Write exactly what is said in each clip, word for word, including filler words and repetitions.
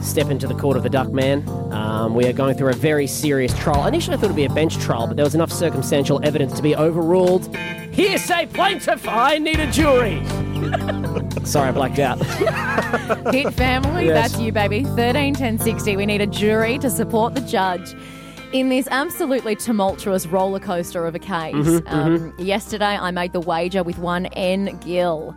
step into the court of the Duckman. Um, we are going through a very serious trial. Initially, I thought it would be a bench trial, but there was enough circumstantial evidence to be overruled. Hearsay plaintiff, I need a jury. Sorry, I blacked out. Hit family, Yes. that's you, baby. thirteen ten sixty. We need a jury to support the judge in this absolutely tumultuous roller coaster of a case. Mm-hmm, um, mm-hmm. Yesterday, I made the wager with one N. Gill.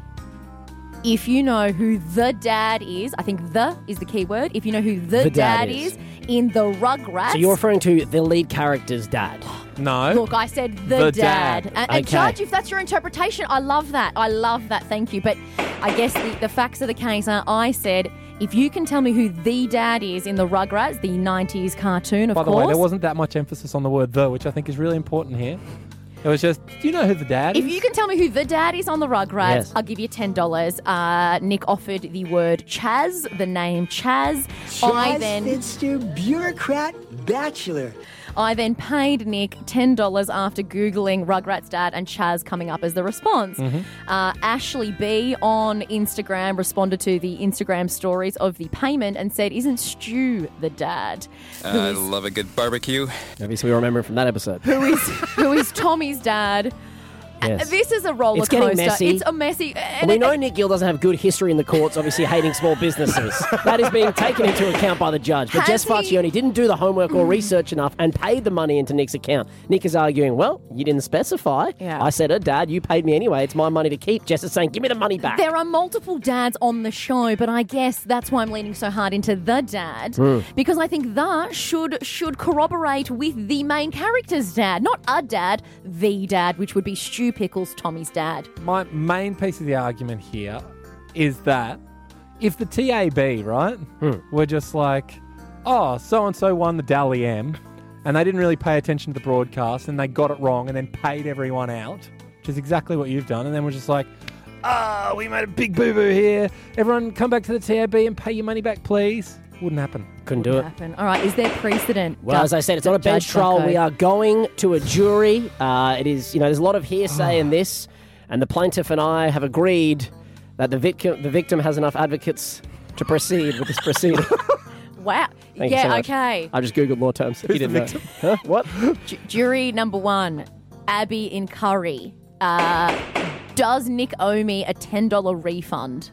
If you know who the dad is, I think the is the key word. If you know who the, The dad, dad is. is in the Rugrats. So you're referring to the lead character's dad. No. Look, I said the, The dad. dad. And, and Okay. judge, if that's your interpretation, I love that. I love that. Thank you. But I guess the, the facts of the case are I said, if you can tell me who the dad is in the Rugrats, the nineties cartoon, of By the course. way, there wasn't that much emphasis on the word the, which I think is really important here. It was just, do you know who the dad If is? you can tell me who the dad is on the Rugrats, Yes. I'll give you ten dollars. Uh, Nick offered the word Chaz, the name Chaz. I Chaz then Finster, bureaucrat, bachelor. I then paid Nick ten dollars after Googling Rugrats dad and Chaz coming up as the response. Mm-hmm. Uh, Ashley B on Instagram responded to the Instagram stories of the payment and said, isn't Stu the dad? Who I is- love a good barbecue. Obviously, we remember him from that episode. who is who is Tommy's dad? Yes. This is a roller It's getting coaster. messy. It's a messy. And we it- know Nick Gill doesn't have good history in the courts, obviously hating small businesses. That is being taken into account by the judge. But Has Jess he- Farchione didn't do the homework or research enough and paid the money into Nick's account. Nick is arguing, well, you didn't specify. Yeah. I said, oh, Dad, you paid me anyway. It's my money to keep. Jess is saying, give me the money back. There are multiple dads on the show, but I guess that's why I'm leaning so hard into the dad Hmm. because I think the should should corroborate with the main character's dad, not a dad, the dad, which would be Stu Pickles, Tommy's dad. My main piece of the argument here is that if the T A B, right, Hmm. were just like, oh, so-and-so won the Dally M, and they didn't really pay attention to the broadcast, and they got it wrong, and then paid everyone out, which is exactly what you've done, and then we're just like, ah, we made a big boo-boo here. Everyone come back to the T A B and pay your money back, please. Wouldn't happen. Couldn't do it. Happen. All right, is there precedent? Well, as I said, it's not a bench Judge trial. Bucko? We are going to a jury. Uh, it is, you know, there's a lot of hearsay in this, and the plaintiff and I have agreed that the victim, the victim has enough advocates to proceed with this proceeding. Wow. Thank you yeah, so much. okay. I just googled law terms. You didn't know. Huh? What? Ju- jury number one, Abby in Curry. Uh, does Nick owe me a ten dollars refund?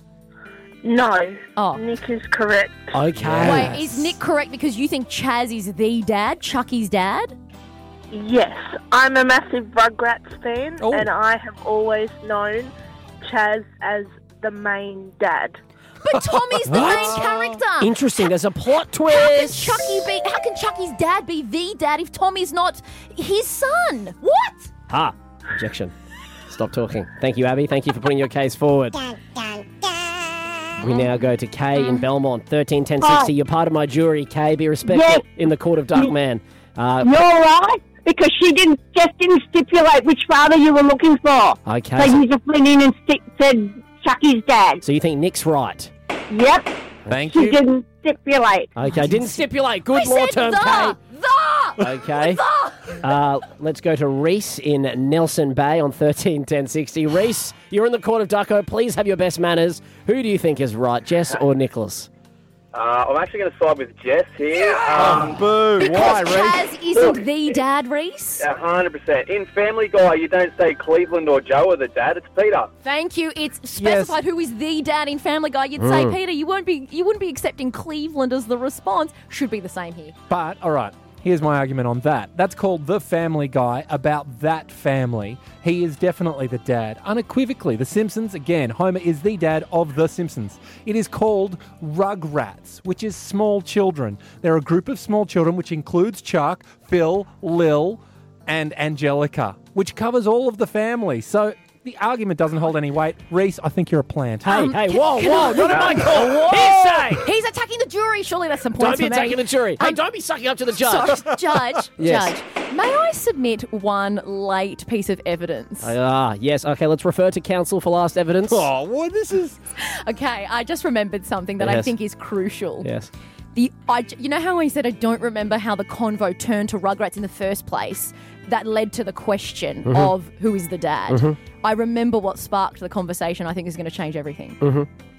No, Oh. Nick is correct. Okay. Wait, is Nick correct because you think Chaz is the dad, Chucky's dad? Yes, I'm a massive Rugrats fan, Oh. and I have always known Chaz as the main dad. But Tommy's the What? main character. Interesting. There's a plot How can twist. Chucky be? How can Chucky's dad be the dad if Tommy's not his son? What? Ha. Objection. Stop talking. Thank you, Abby. Thank you for putting your case forward. We now go to Kay in Belmont, thirteen ten sixty. You're part of my jury, Kay. Be respected Yes. in the court of Duckman. Uh, You're right, because she didn't just didn't stipulate which father you were looking for. okay. So So, you just went in and sti- said Chucky's dad. so you think Nick's right? Yep, Thank she you. didn't stipulate. Okay. Didn't stipulate. Good I law said term, the, Kay. the. Okay. Uh, let's go to Reese in Nelson Bay on thirteen ten sixty. Reese, you're in the court of Ducko. Please have your best manners. Who do you think is right, Jess or Nicholas? Uh, I'm actually going to side with Jess here. Um, Boo. Why, Because Reese? Chaz isn't the dad, Reese. one hundred percent. In Family Guy, you don't say Cleveland or Joe are the dad. It's Peter. Thank you. It's specified who is the dad in Family Guy. You'd say Peter. You won't be. You wouldn't be accepting Cleveland as the response. Should be the same here. But, all right, here's my argument on that. That's called The Family Guy, about that family. He is definitely the dad. Unequivocally, The Simpsons, again, Homer is the dad of The Simpsons. It is called Rugrats, which is small children. They're a group of small children, which includes Chuck, Phil, Lil, and Angelica, which covers all of the family. So the argument doesn't hold any weight. Reese, I think you're a plant. Hey, Um, hey, can- whoa, can whoa, I- not at my call. Hearsay! He's attacking the jury. Surely that's some Don't points be for me. attacking the jury. Hey, Um, don't be sucking up to the judge. Sorry, judge, Yes. judge. May I submit one late piece of evidence? Ah, yes. Okay, let's refer to counsel for last evidence. Oh, what? This is... Okay, I just remembered something that I Yes. think is crucial. Yes. The I, you know how I said I don't remember how the convo turned to Rugrats in the first place? That led to the question Mm-hmm. of who is the dad. I remember what sparked the conversation. I think is going to change everything. Mm-hmm.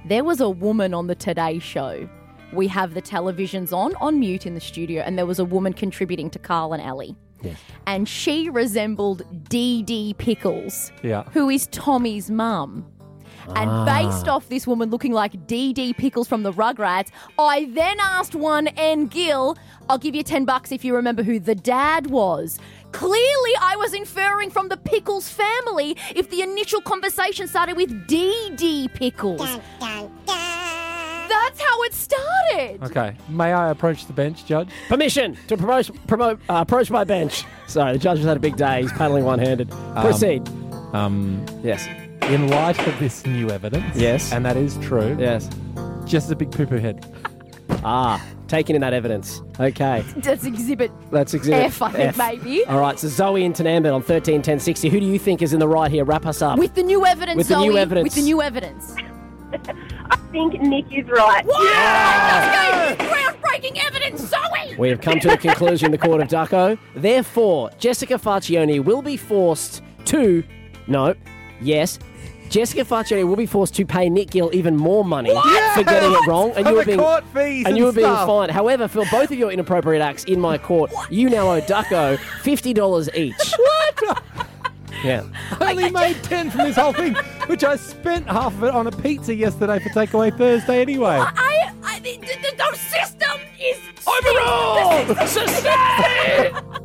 There was a woman on the Today Show. We have the televisions on, on mute in the studio, and there was a woman contributing to Carl and Ellie. Yes. And she resembled Dee Dee Pickles, Yeah. who is Tommy's mum. And Ah. based off this woman looking like Dee Dee Pickles from the Rugrats, I then asked one N. Gill, I'll give you ten bucks if you remember who the dad was. Clearly, I was inferring from the Pickles family if the initial conversation started with Dee Dee Pickles. That's how it started. Okay. May I approach the bench, Judge? Permission to promote, promote, uh, approach my bench. Sorry, the judge has had a big day. He's paddling one-handed. Proceed. Um, Yes. in light of this new evidence, Yes. and that is true, Yes. just a big poo-poo head. Ah, taking in that evidence. Okay. That's exhibit That's exhibit F, I think, maybe. All right, so Zoe and Tanambit on thirteen ten sixty. Who do you think is in the right here? Wrap us up. With the new evidence, With the new Zoe. evidence. With the new evidence. I think Nick is right. Yeah! Groundbreaking evidence, Zoe! We have come to a conclusion in the court of Ducko. Therefore, Jessica Faccioni will be forced to... No. Yes. Jessica Faccioni will be forced to pay Nick Gill even more money for getting it wrong. And For you were the being, court fees and you were and being stuff. fined. However, for both of your inappropriate acts in my court, you now owe Ducko fifty dollars each. What? Yeah. I only made ten from this whole thing, which I spent half of it on a pizza yesterday for Takeaway Thursday anyway. I, I, the, the, the system is... Overruled! Sustained!